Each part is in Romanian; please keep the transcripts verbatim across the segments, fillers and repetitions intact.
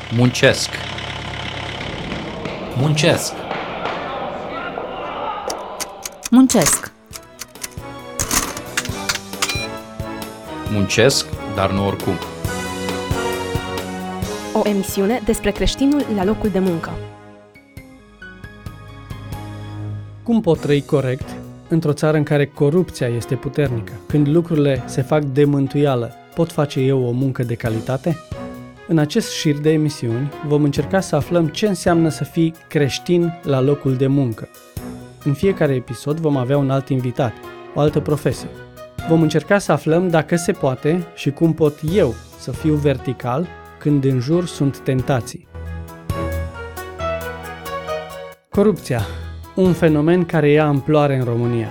Muncesc. Muncesc. Muncesc. Muncesc, dar nu oricum. O emisiune despre creștinul la locul de muncă. Cum pot trăi corect într-o țară în care corupția este puternică? Când lucrurile se fac de mântuială, pot face eu o muncă de calitate? În acest șir de emisiuni vom încerca să aflăm ce înseamnă să fii creștin la locul de muncă. În fiecare episod vom avea un alt invitat, o altă profesie. Vom încerca să aflăm dacă se poate și cum pot eu să fiu vertical când în jur sunt tentații. Corupția, un fenomen care ia amploare în România.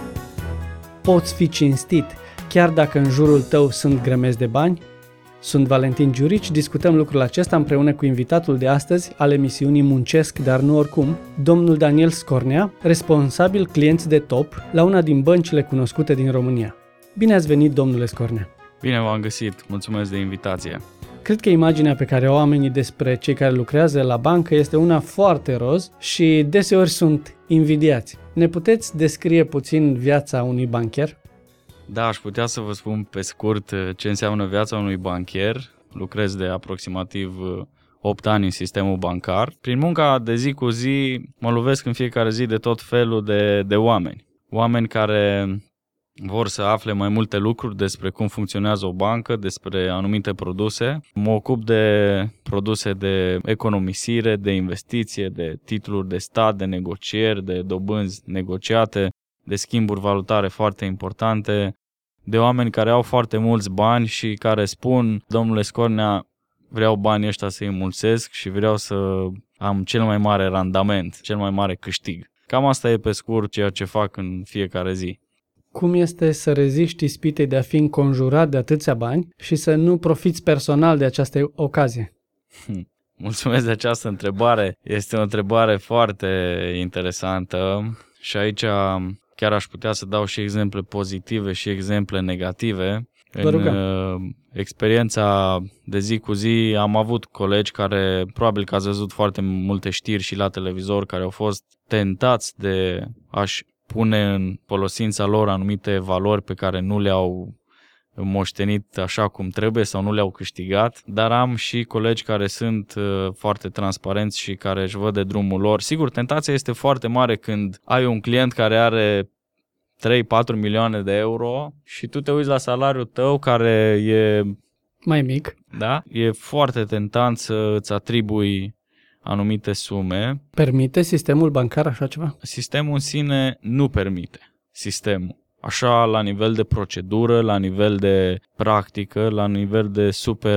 Poți fi cinstit chiar dacă în jurul tău sunt grămezi de bani? Sunt Valentin Giurici, discutăm lucrul acesta împreună cu invitatul de astăzi al emisiunii Muncesc, dar nu oricum, domnul Daniel Scornea, responsabil clienți de top la una din băncile cunoscute din România. Bine ați venit, domnule Scornea! Bine v-am găsit, mulțumesc de invitație! Cred că imaginea pe care o au oamenii despre cei care lucrează la bancă este una foarte roz și deseori sunt invidiați. Ne puteți descrie puțin viața unui bancher? Da, aș putea să vă spun pe scurt ce înseamnă viața unui bancher. Lucrez de aproximativ opt ani în sistemul bancar. Prin munca de zi cu zi mă lovesc în fiecare zi de tot felul de, de oameni. Oameni care vor să afle mai multe lucruri despre cum funcționează o bancă, despre anumite produse. Mă ocup de produse de economisire, de investiție, de titluri de stat, de negocieri, de dobânzi negociate, de schimburi valutare foarte importante, de oameni care au foarte mulți bani și care spun: domnule Scornea, vreau banii ăștia să-i înmulțesc și vreau să am cel mai mare randament, cel mai mare câștig. Cam asta e pe scurt ceea ce fac în fiecare zi. Cum este să reziști ispitei de a fi înconjurat de atâția bani și să nu profiți personal de această ocazie? Mulțumesc de această întrebare. Este o întrebare foarte interesantă și aici chiar aș putea să dau și exemple pozitive și exemple negative. În uh, experiența de zi cu zi am avut colegi care, probabil că ați văzut foarte multe știri și la televizor, care au fost tentați de a-și pune în folosința lor anumite valori pe care nu le-au moștenit așa cum trebuie sau nu le-au câștigat, dar am și colegi care sunt uh, foarte transparenți și care își văd de drumul lor. Sigur, tentația este foarte mare când ai un client care are trei patru milioane de euro și tu te uiți la salariul tău care e mai mic. Da? E foarte tentant să îți atribui anumite sume. Permite sistemul bancar așa ceva? Sistemul în sine nu permite. Sistemul. Așa, la nivel de procedură, la nivel de practică, la nivel de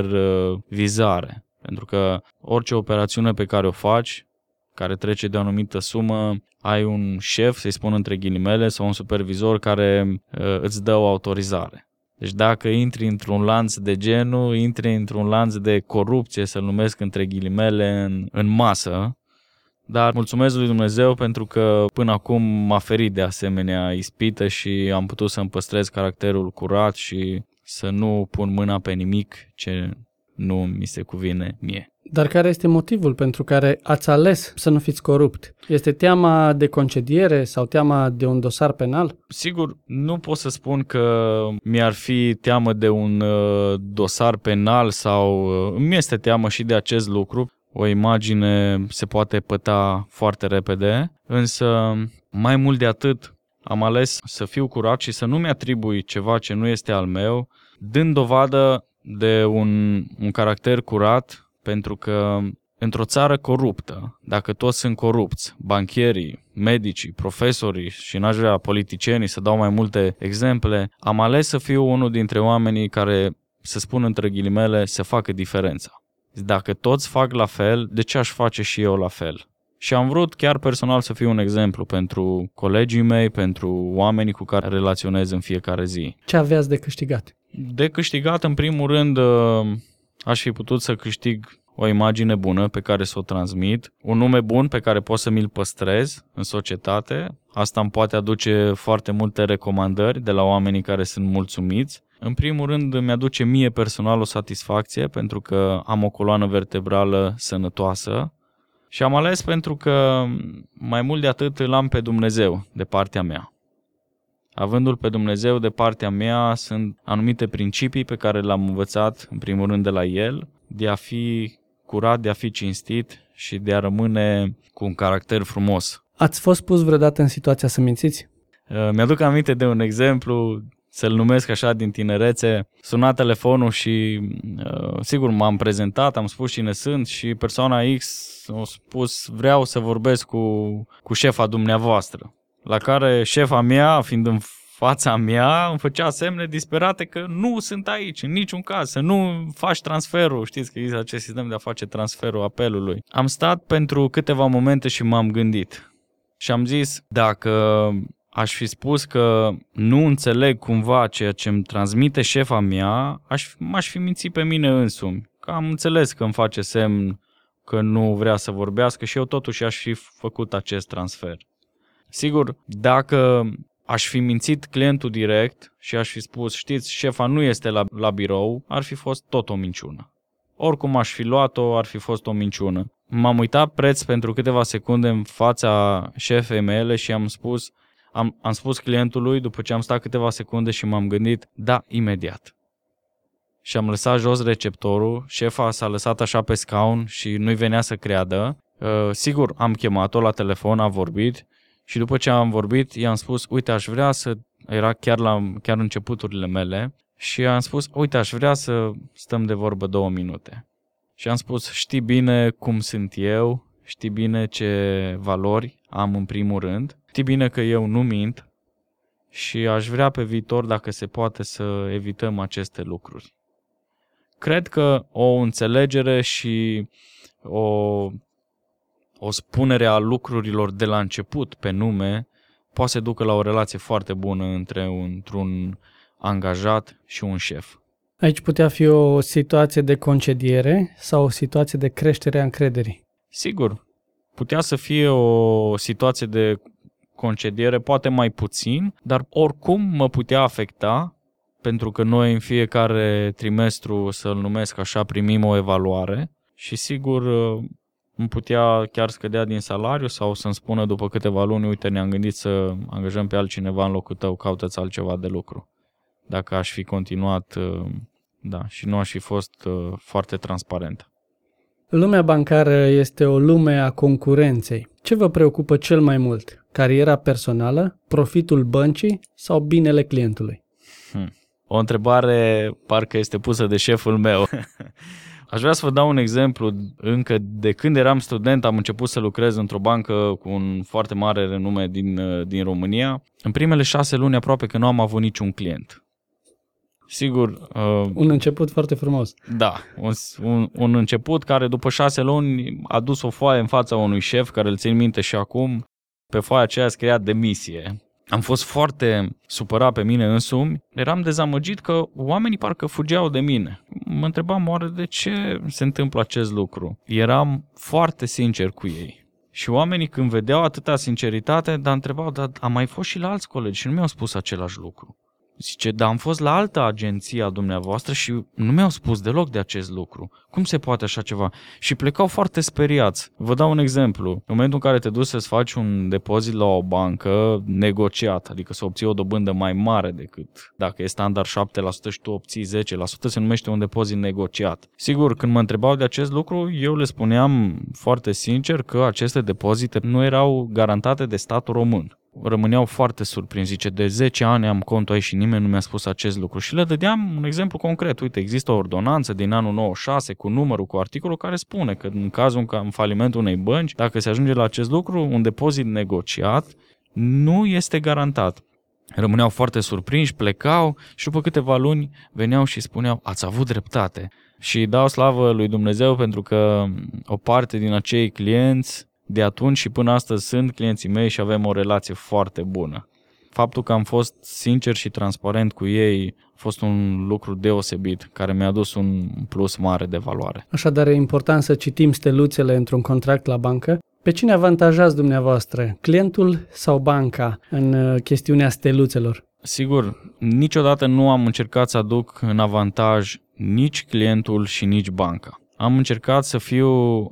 supervizare. Pentru că orice operațiune pe care o faci, care trece de o anumită sumă, ai un șef, să-i spun între ghilimele, sau un supervizor care uh, îți dă o autorizare. Deci dacă intri într-un lanț de genul, intri într-un lanț de corupție, să-l numesc între ghilimele, în, în masă. Dar mulțumesc lui Dumnezeu pentru că până acum m-a ferit de asemenea ispită și am putut să-mi păstrez caracterul curat și să nu pun mâna pe nimic ce nu mi se cuvine mie. Dar care este motivul pentru care ați ales să nu fiți corupt? Este teama de concediere sau teama de un dosar penal? Sigur, nu pot să spun că mi-ar fi teamă de un uh, dosar penal sau uh, mi este teamă și de acest lucru. O imagine se poate păta foarte repede, însă mai mult de atât am ales să fiu curat și să nu-mi atribui ceva ce nu este al meu, dând dovadă de un, un caracter curat, pentru că într-o țară coruptă, dacă toți sunt corupți, bancherii, medicii, profesorii și n-aș vrea politicienii să dau mai multe exemple, am ales să fiu unul dintre oamenii care, să spun între ghilimele, să facă diferența. Dacă toți fac la fel, de ce aș face și eu la fel? Și am vrut chiar personal să fiu un exemplu pentru colegii mei, pentru oamenii cu care relaționez în fiecare zi. Ce aveați de câștigat? De câștigat, în primul rând, aș fi putut să câștig o imagine bună pe care să o transmit, un nume bun pe care pot să mi-l păstrez în societate. Asta îmi poate aduce foarte multe recomandări de la oamenii care sunt mulțumiți. În primul rând îmi aduce mie personal o satisfacție pentru că am o coloană vertebrală sănătoasă și am ales pentru că mai mult de atât îl am pe Dumnezeu de partea mea. Avându-l pe Dumnezeu de partea mea, sunt anumite principii pe care le-am învățat în primul rând de la El, de a fi curat, de a fi cinstit și de a rămâne cu un caracter frumos. Ați fost pus vreodată în situația să mințiți? Mi-aduc aminte de un exemplu, să-l numesc așa din tinerețe. Suna telefonul și sigur m-am prezentat, am spus cine sunt și persoana X a spus vreau să vorbesc cu, cu șefa dumneavoastră. La care șefa mea, fiind în fața mea, îmi făcea semne disperate că nu sunt aici, în niciun caz, să nu faci transferul. Știți că există acest sistem de a face transferul apelului. Am stat pentru câteva momente și m-am gândit. Și am zis, dacă aș fi spus că nu înțeleg cumva ceea ce îmi transmite șefa mea, aș, m-aș fi mințit pe mine însumi. Că am înțeles că îmi face semn că nu vrea să vorbească și eu totuși aș fi făcut acest transfer. Sigur, dacă aș fi mințit clientul direct și aș fi spus, știți, șefa nu este la, la birou, ar fi fost tot o minciună. Oricum aș fi luat-o, ar fi fost o minciună. M-am uitat preț pentru câteva secunde în fața șefei mele și am spus, am, am spus clientului, după ce am stat câteva secunde și m-am gândit, da, imediat. Și am lăsat jos receptorul, șefa s-a lăsat așa pe scaun și nu-i venea să creadă. Uh, sigur, am chemat-o la telefon, a vorbit. Și după ce am vorbit, i-am spus, uite, aș vrea să, era chiar la chiar începuturile mele, și am spus, uite, aș vrea să stăm de vorbă două minute. Și am spus, știi bine cum sunt eu, știi bine ce valori am în primul rând, știi bine că eu nu mint și aș vrea pe viitor, dacă se poate, să evităm aceste lucruri. Cred că o înțelegere și o... o spunere a lucrurilor de la început pe nume poate să ducă la o relație foarte bună între un, un angajat și un șef. Aici putea fi o situație de concediere sau o situație de creștere a încrederii? Sigur, putea să fie o situație de concediere, poate mai puțin, dar oricum mă putea afecta, pentru că noi în fiecare trimestru, să-l numesc așa, primim o evaluare și sigur îmi putea chiar scădea din salariu sau să-mi spună după câteva luni, uite, ne-am gândit să angajăm pe altcineva în locul tău, caută-ți altceva de lucru. Dacă aș fi continuat, da, și nu aș fi fost foarte transparent. Lumea bancară este o lume a concurenței. Ce vă preocupă cel mai mult? Cariera personală, profitul băncii sau binele clientului? Hmm. O întrebare parcă este pusă de șeful meu. Aș vrea să vă dau un exemplu. Încă de când eram student am început să lucrez într-o bancă cu un foarte mare renume din, din România. În primele șase luni aproape că nu am avut niciun client. Sigur. Uh, un început foarte frumos. Da, un, un, un început care după șase luni a dus o foaie în fața unui șef, care îl țin minte și acum. Pe foaia aceea scria demisie. Am fost foarte supărat pe mine însumi, eram dezamăgit că oamenii parcă fugeau de mine. Mă întrebam oare de ce se întâmplă acest lucru. Eram foarte sincer cu ei. Și oamenii când vedeau atâta sinceritate, dar întrebau, dar am mai fost și la alți colegi și nu mi-au spus același lucru. Zice, dar am fost la altă agenție a dumneavoastră și nu mi-au spus deloc de acest lucru. Cum se poate așa ceva? Și plecau foarte speriați. Vă dau un exemplu. În momentul în care te duci să-ți faci un depozit la o bancă negociat, adică să obții o dobândă mai mare decât dacă e standard șapte la sută și tu obții zece la sută, se numește un depozit negociat. Sigur, când mă întrebau de acest lucru, eu le spuneam foarte sincer că aceste depozite nu erau garantate de statul român. Rămâneau foarte surprinși, zice, de zece ani am contul aici și nimeni nu mi-a spus acest lucru. Și le dădeam un exemplu concret. Uite, există o ordonanță din anul nouăzeci și șase cu numărul, cu articolul care spune că în cazul în falimentul unei bănci, dacă se ajunge la acest lucru, un depozit negociat nu este garantat. Rămâneau foarte surprinși, plecau și după câteva luni veneau și spuneau, ați avut dreptate. Și dau slavă lui Dumnezeu pentru că o parte din acei clienți de atunci și până astăzi sunt clienții mei și avem o relație foarte bună. Faptul că am fost sincer și transparent cu ei a fost un lucru deosebit, care mi-a adus un plus mare de valoare. Așadar, e important să citim steluțele într-un contract la bancă Pe cine avantajați dumneavoastră, clientul sau banca, în chestiunea steluțelor? Sigur, niciodată nu am încercat să aduc în avantaj nici clientul și nici banca. Am încercat să fiu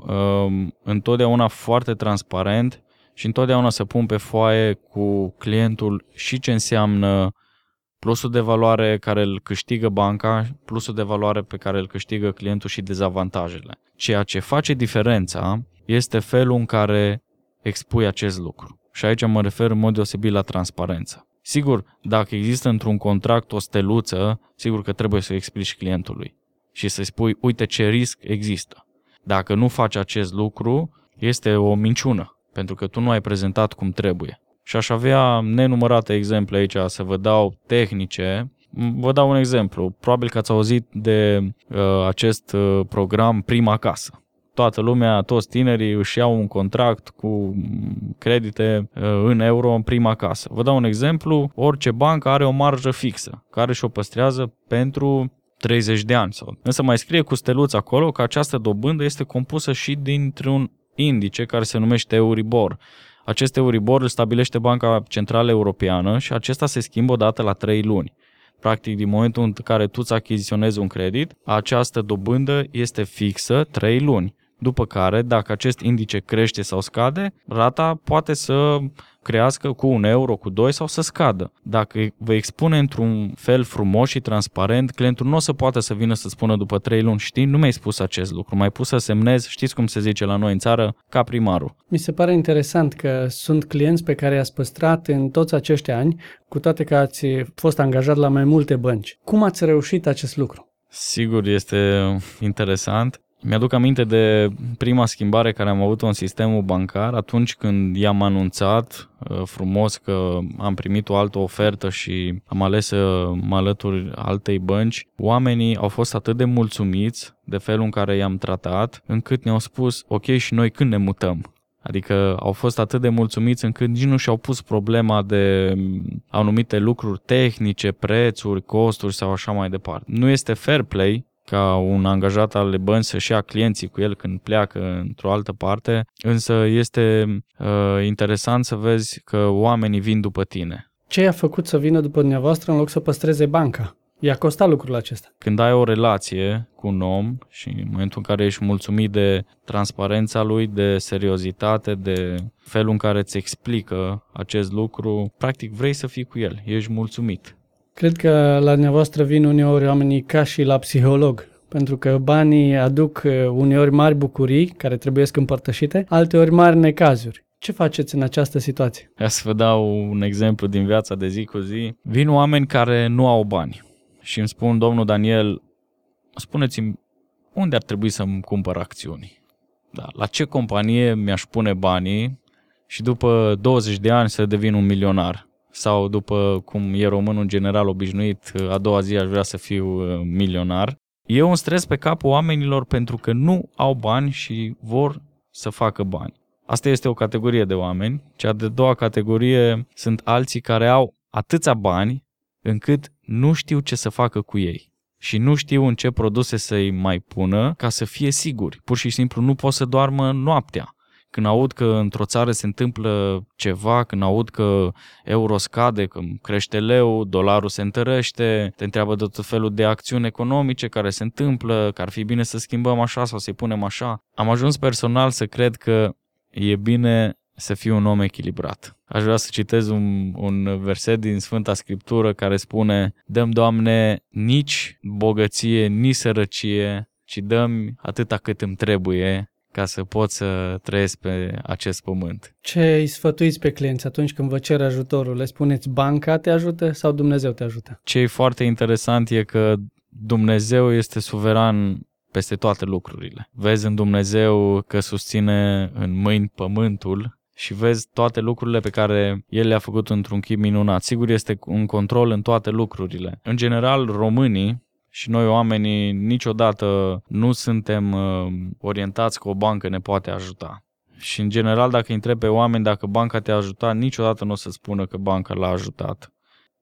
uh, întotdeauna foarte transparent și întotdeauna să pun pe foaie cu clientul și ce înseamnă plusul de valoare care îl câștigă banca, plusul de valoare pe care îl câștigă clientul și dezavantajele. Ceea ce face diferența este felul în care expui acest lucru. Și aici mă refer în mod deosebit la transparență. Sigur, dacă există într-un contract o steluță, sigur că trebuie să o explici clientului și să-i spui, uite ce risc există. Dacă nu faci acest lucru, este o minciună, pentru că tu nu ai prezentat cum trebuie. Și aș avea nenumărate exemple aici să vă dau tehnice. Vă dau un exemplu. Probabil că ați auzit de uh, acest uh, program Prima Casă. Toată lumea, toți tinerii își iau un contract cu credite uh, în euro în prima casă. Vă dau un exemplu. Orice bancă are o marjă fixă, care și-o păstrează pentru treizeci de ani. Sau. Însă mai scrie cu steluță acolo că această dobândă este compusă și dintr-un indice care se numește Euribor. Acest Euribor îl stabilește Banca Centrală Europeană și acesta se schimbă odată la trei luni. Practic, din momentul în care tu îți achiziționezi un credit, această dobândă este fixă trei luni. După care, dacă acest indice crește sau scade, rata poate să crească cu un euro, cu doi sau să scadă. Dacă vă expune într-un fel frumos și transparent, clientul nu o să poată să vină să spună după trei luni, știi, nu mi-ai spus acest lucru, m-ai pus să semnez, știți cum se zice la noi în țară, ca primarul. Mi se pare interesant că sunt clienți pe care i-ați păstrat în toți acești ani, cu toate că ați fost angajat la mai multe bănci. Cum ați reușit acest lucru? Sigur, este interesant. Mi-aduc aminte de prima schimbare care am avut-o în sistemul bancar atunci când i-am anunțat uh, frumos că am primit o altă ofertă și am ales să mă alătur altei bănci. Oamenii au fost atât de mulțumiți de felul în care i-am tratat, încât ne-au spus, ok, și noi când ne mutăm? Adică au fost atât de mulțumiți încât nici nu și-au pus problema de anumite lucruri tehnice, prețuri, costuri sau așa mai departe. Nu este fair play ca un angajat al bănci să-și ia clienții cu el când pleacă într-o altă parte, însă este uh, interesant să vezi că oamenii vin după tine. Ce i-a făcut să vină după dumneavoastră în loc să păstreze banca? I-a costat lucrul acesta. Când ai o relație cu un om și în momentul în care ești mulțumit de transparența lui, de seriozitate, de felul în care îți explică acest lucru, practic vrei să fii cu el, ești mulțumit. Cred că la dumneavoastră vin uneori oamenii ca și la psiholog, pentru că banii aduc uneori mari bucurii care trebuie să împărtășite, alteori mari necazuri. Ce faceți în această situație? Ia să vă dau un exemplu din viața de zi cu zi. Vin oameni care nu au bani și îmi spun, domnul Daniel, spuneți-mi unde ar trebui să-mi cumpăr acțiuni? Da, la ce companie mi-aș pune banii și după douăzeci de ani să devin un milionar? Sau după cum e românul în general obișnuit, a doua zi aș vrea să fiu milionar. E un stres pe capul oamenilor pentru că nu au bani și vor să facă bani. Asta este o categorie de oameni. Cea de doua categorie sunt alții care au atâția bani încât nu știu ce să facă cu ei și nu știu în ce produse să-i mai pună ca să fie siguri. Pur și simplu nu pot să doarmă noaptea. Când aud că într-o țară se întâmplă ceva, când aud că euro scade, că crește leu, dolarul se întărește, te întreabă de tot felul de acțiuni economice care se întâmplă, că ar fi bine să schimbăm așa sau să-i punem așa. Am ajuns personal să cred că e bine să fiu un om echilibrat. Aș vrea să citez un, un verset din Sfânta Scriptură care spune: dă-mi, Doamne, nici bogăție, nici sărăcie, ci dă-mi atâta cât îmi trebuie, ca să pot să trăiesc pe acest pământ. Ce îi sfătuiți pe clienți atunci când vă cer ajutorul? Le spuneți banca te ajută sau Dumnezeu te ajută? Ce e foarte interesant e că Dumnezeu este suveran peste toate lucrurile. Vezi în Dumnezeu că susține în mâini pământul și vezi toate lucrurile pe care El le-a făcut într-un chip minunat. Sigur, este un control în toate lucrurile. În general, românii și noi oamenii niciodată nu suntem uh, orientați că o bancă ne poate ajuta. Și în general, dacă îi întrebi pe oameni dacă banca te-a ajutat, niciodată nu o să spună că banca l-a ajutat.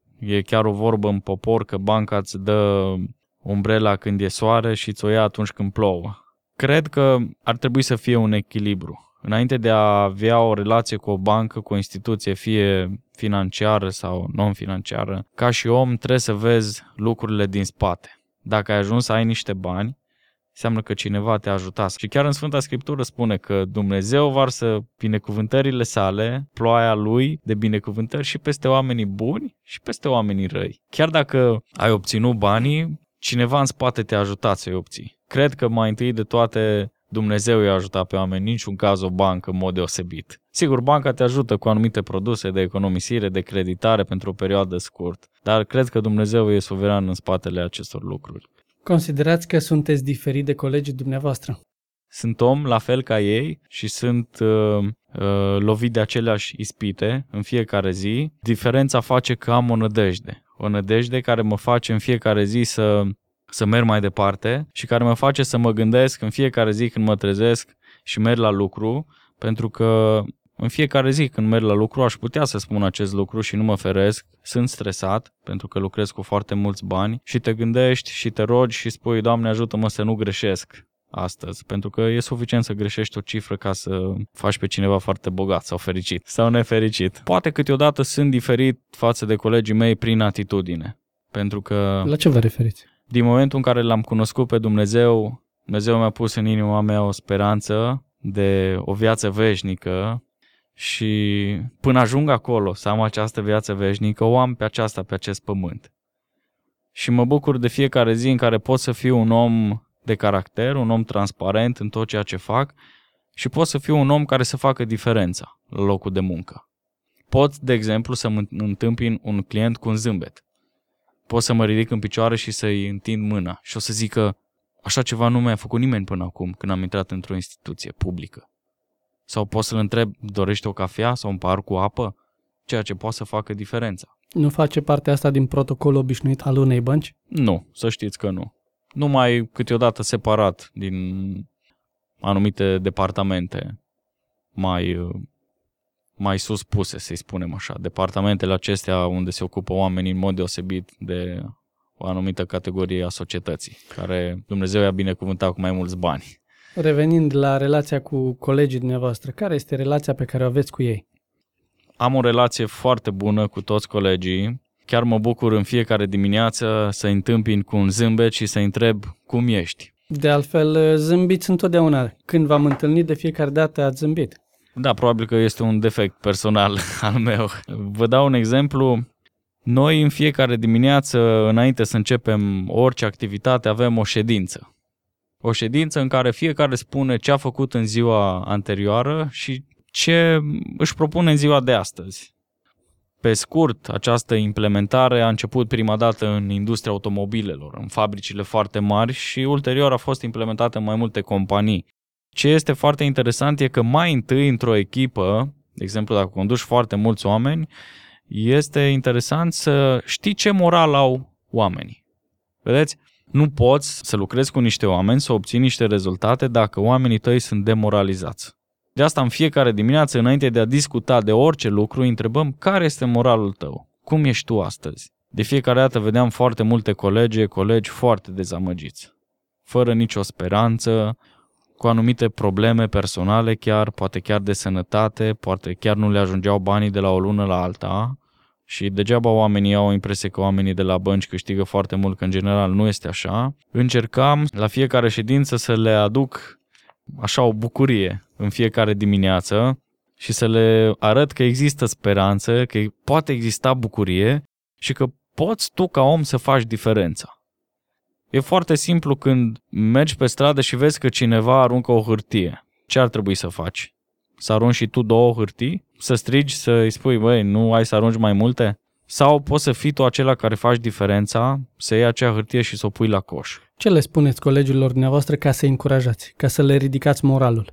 E chiar o vorbă în popor că banca îți dă umbrela când e soare și ți-o ia atunci când plouă. Cred că ar trebui să fie un echilibru. înainte de a avea o relație cu o bancă, cu o instituție, fie financiară sau non-financiară, ca și om trebuie să vezi lucrurile din spate. Dacă ai ajuns să ai niște bani, înseamnă că cineva te-a ajutat. Și chiar în Sfânta Scriptură spune că Dumnezeu varsă binecuvântările sale, ploaia lui de binecuvântări și peste oamenii buni și peste oamenii răi. Chiar dacă ai obținut banii, cineva în spate te-a ajutat să-i obții. Cred că mai întâi de toate Dumnezeu i-a ajutat pe oameni, niciun caz o bancă în mod deosebit. Sigur, banca te ajută cu anumite produse de economisire, de creditare pentru o perioadă scurtă, dar cred că Dumnezeu e suveran în spatele acestor lucruri. Considerați că sunteți diferit de colegii dumneavoastră? Sunt om la fel ca ei și sunt uh, uh, lovit de aceleași ispite în fiecare zi. Diferența face că am o nădejde. O nădejde care mă face în fiecare zi să, să merg mai departe și care mă face să mă gândesc în fiecare zi când mă trezesc și merg la lucru, pentru că în fiecare zi când merg la lucru aș putea să spun acest lucru și nu mă feresc, sunt stresat pentru că lucrez cu foarte mulți bani și te gândești și te rogi și spui, Doamne ajută-mă să nu greșesc astăzi, pentru că e suficient să greșești o cifră ca să faci pe cineva foarte bogat sau fericit sau nefericit. Poate câteodată sunt diferit față de colegii mei prin atitudine, pentru că... La ce vă referiți? Din momentul în care l-am cunoscut pe Dumnezeu, Dumnezeu mi-a pus în inima mea o speranță de o viață veșnică și până ajung acolo să am această viață veșnică, o am pe aceasta, pe acest pământ. Și mă bucur de fiecare zi în care pot să fiu un om de caracter, un om transparent în tot ceea ce fac și pot să fiu un om care să facă diferența la locul de muncă. Pot, de exemplu, să-mi întâmpin un client cu un zâmbet. Pot să mă ridic în picioare și să-i întind mâna și o să zic că așa ceva nu mi-a făcut nimeni până acum când am intrat într-o instituție publică. Sau pot să-l întreb, dorește o cafea sau un pahar cu apă? Ceea ce poate să facă diferența. Nu face parte asta din protocolul obișnuit al unei bănci? Nu, să știți că nu. Numai câteodată separat din anumite departamente mai, mai sus puse, să-i spunem așa. Departamentele acestea unde se ocupă oamenii în mod deosebit de o anumită categorie a societății, care Dumnezeu i-a binecuvântat cu mai mulți bani. Revenind la relația cu colegii dumneavoastră, care este relația pe care o aveți cu ei? Am o relație foarte bună cu toți colegii. Chiar mă bucur în fiecare dimineață să-i întâmpin cu un zâmbet și să-i întreb cum ești. De altfel, zâmbiți întotdeauna. Când v-am întâlnit, de fiecare dată ați zâmbit. Da, probabil că este un defect personal al meu. Vă dau un exemplu. Noi în fiecare dimineață, înainte să începem orice activitate, avem o ședință. O ședință în care fiecare spune ce a făcut în ziua anterioară și ce își propune în ziua de astăzi. Pe scurt, această implementare a început prima dată în industria automobilelor, în fabricile foarte mari și ulterior a fost implementată în mai multe companii. Ce este foarte interesant e că mai întâi într-o echipă, de exemplu dacă conduci foarte mulți oameni, este interesant să știi ce moral au oamenii. Vedeți? Nu poți să lucrezi cu niște oameni, să obții niște rezultate dacă oamenii tăi sunt demoralizați. De asta în fiecare dimineață, înainte de a discuta de orice lucru, întrebăm care este moralul tău, cum ești tu astăzi. De fiecare dată vedeam foarte multe colegi, colegi foarte dezamăgiți, fără nicio speranță, cu anumite probleme personale chiar, poate chiar de sănătate, poate chiar nu le ajungeau banii de la o lună la alta și degeaba oamenii au o impresie că oamenii de la bănci câștigă foarte mult, că în general nu este așa. Încercam la fiecare ședință să le aduc așa o bucurie în fiecare dimineață și să le arăt că există speranță, că poate exista bucurie și că poți tu ca om să faci diferența. E foarte simplu când mergi pe stradă și vezi că cineva aruncă o hârtie. Ce ar trebui să faci? Să arunci și tu două hârtii? Să strigi, să-i spui, băi, nu ai să arunci mai multe? Sau poți să fii tu acela care faci diferența, să iei acea hârtie și să o pui la coș? Ce le spuneți colegilor dumneavoastră ca să-i încurajați, ca să le ridicați moralul?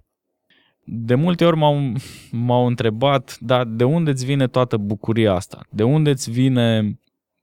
De multe ori m-au, m-au întrebat, dar de unde îți vine toată bucuria asta? De unde îți vine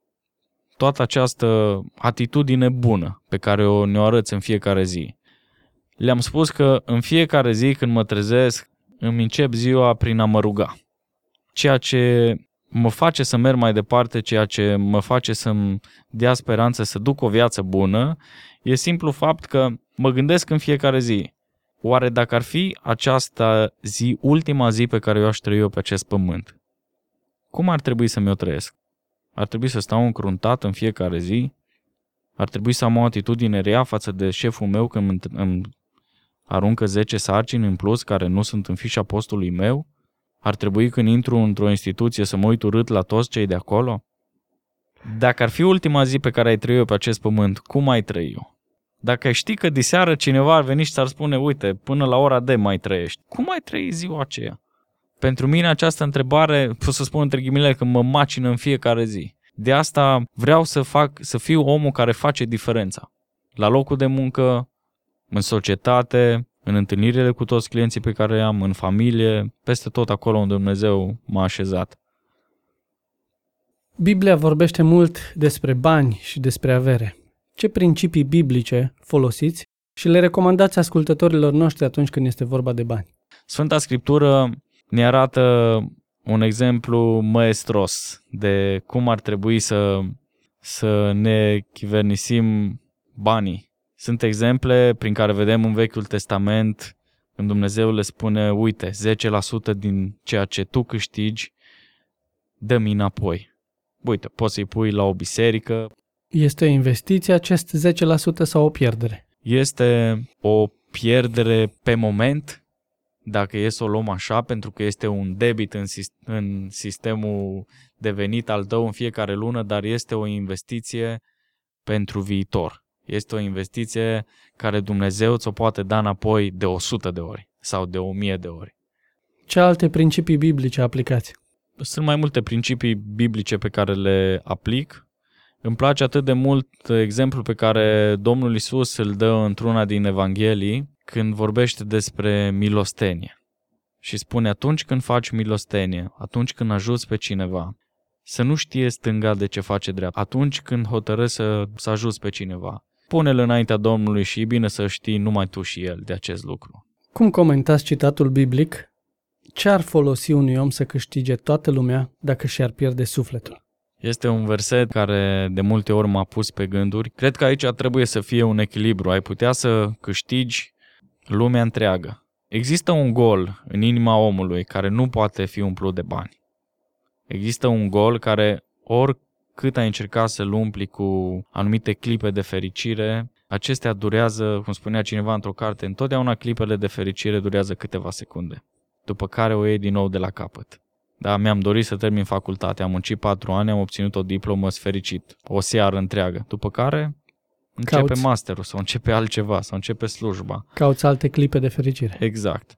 toată această atitudine bună pe care o ne-o arăți în fiecare zi? Le-am spus că în fiecare zi când mă trezesc, îmi încep ziua prin a mă ruga. Ceea ce mă face să merg mai departe, ceea ce mă face să-mi dea speranță să duc o viață bună, e simplu fapt că mă gândesc în fiecare zi Oare dacă ar fi această zi, ultima zi pe care eu aș trăi eu pe acest pământ, cum ar trebui să mi-o trăiesc? Ar trebui să stau încruntat în fiecare zi? Ar trebui să am o atitudine rea față de șeful meu când îmi aruncă zece sarcini în plus care nu sunt în fișa postului meu? Ar trebui când intru într-o instituție să mă uit urât la toți cei de acolo? Dacă ar fi ultima zi pe care ai trăi eu pe acest pământ, cum ai trăi eu? Dacă știi că diseară cineva ar veni și ți-ar spune, uite, până la ora D mai trăiești, cum ai trăi ziua aceea? Pentru mine această întrebare, pot să spun între ghilimele, că mă macină în fiecare zi. De asta vreau să fac, să fiu omul care face diferența. La locul de muncă, în societate, în întâlnirile cu toți clienții pe care am, în familie, peste tot acolo unde Dumnezeu m-a așezat. Biblia vorbește mult despre bani și despre avere. Ce principii biblice folosiți și le recomandați ascultătorilor noștri atunci când este vorba de bani? Sfânta Scriptură ne arată un exemplu maestros de cum ar trebui să, să ne chivernisim banii. Sunt exemple prin care vedem în Vechiul Testament când Dumnezeu le spune, uite, zece la sută din ceea ce tu câștigi, dă-mi înapoi. Uite, poți să-i pui la o biserică. Este o investiție acest zece la sută sau o pierdere? Este o pierdere pe moment, dacă e să o luăm așa, pentru că este un debit în, în sistemul de venit al tău în fiecare lună, dar este o investiție pentru viitor. Este o investiție care Dumnezeu ți-o poate da înapoi de o sută de ori sau de o mie de ori. Ce alte principii biblice aplicați? Sunt mai multe principii biblice pe care le aplic. Îmi place atât de mult exemplul pe care Domnul Iisus îl dă într-una din Evanghelii când vorbește despre milostenie. Și spune, atunci când faci milostenie, atunci când ajuți pe cineva, să nu știe stânga de ce face dreapta. Atunci când hotărăști să, să ajuți pe cineva, pune-l înaintea Domnului și e bine să știi numai tu și el de acest lucru. Cum comentați citatul biblic? Ce ar folosi unui om să câștige toată lumea dacă și-ar pierde sufletul? Este un verset care de multe ori m-a pus pe gânduri. Cred că aici trebuie să fie un echilibru. Ai putea să câștigi lumea întreagă. Există un gol în inima omului care nu poate fi umplut de bani. Există un gol care, oricât ai încercat să-l umpli cu anumite clipe de fericire, acestea durează, cum spunea cineva într-o carte, întotdeauna clipele de fericire durează câteva secunde, după care o iei din nou de la capăt. Da, mi-am dorit să termin facultatea, am muncit patru ani, am obținut o diplomă, sunt fericit, o seară întreagă, după care începe Cauți. masterul sau începe altceva, sau începe slujba. Cauți alte clipe de fericire. Exact.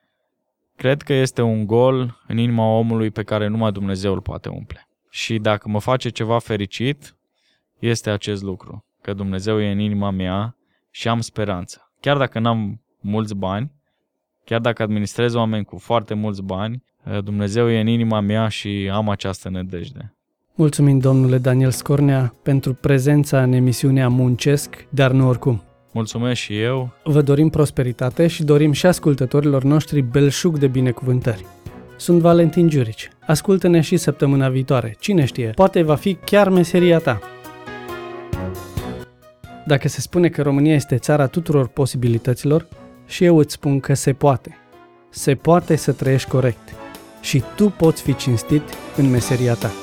Cred că este un gol în inima omului pe care numai Dumnezeu îl poate umple. Și dacă mă face ceva fericit, este acest lucru, că Dumnezeu e în inima mea și am speranță. Chiar dacă n-am mulți bani, chiar dacă administrez oameni cu foarte mulți bani, Dumnezeu e în inima mea și am această nădejde. Mulțumim, domnule Daniel Scornea, pentru prezența în emisiunea Muncesc, dar nu oricum. Mulțumesc și eu. Vă dorim prosperitate și dorim și ascultătorilor noștri belșug de binecuvântări. Sunt Valentin Giurici. Ascultă-ne și săptămâna viitoare. Cine știe, poate va fi chiar meseria ta. Dacă se spune că România este țara tuturor posibilităților, și eu îți spun că se poate. Se poate să trăiești corect. Și tu poți fi cinstit în meseria ta.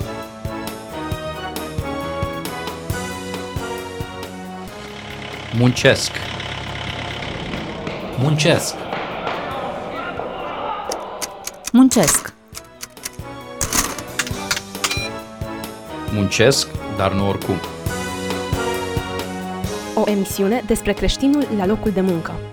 Muncesc. Muncesc. Muncesc. Muncesc, dar nu oricum. O emisiune despre creștinul la locul de muncă.